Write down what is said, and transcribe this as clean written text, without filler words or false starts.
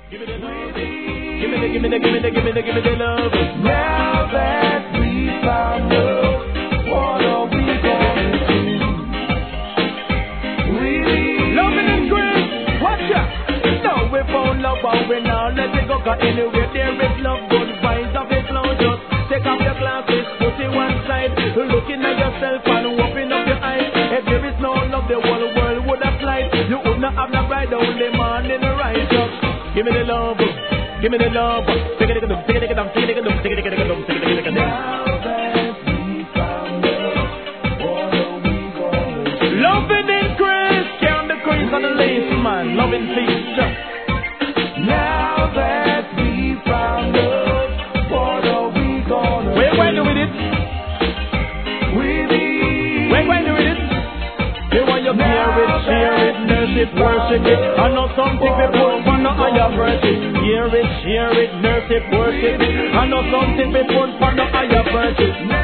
Give me the love. Give me the love. Now that we found love, what are we gonna do? Loving and grace. Watch out. Now we found love and we now let it go. Cause anywhere there is love, good vibes of it flow. Just take off your glasses, put it one side. Looking at yourself and open up your eyes. If there is no love, the whole world would have lied. You would not have the bride, only man in the right. Just give me the love. Give me the love. Take it, take it, take it, take it, take it, take it, take it, take it, take it. Now that we found love, what are we gonna do? Loving in grace, count the grace on the lace, man. Loving peace. Now that we found love, what are we gonna do? We're going to with it. We're going to with it. They want you hear it, share it, nurse it, worship it. I know something before, but not I have worship. Hear it, share it, nurse it, worship it. I know something before, but not I have worship.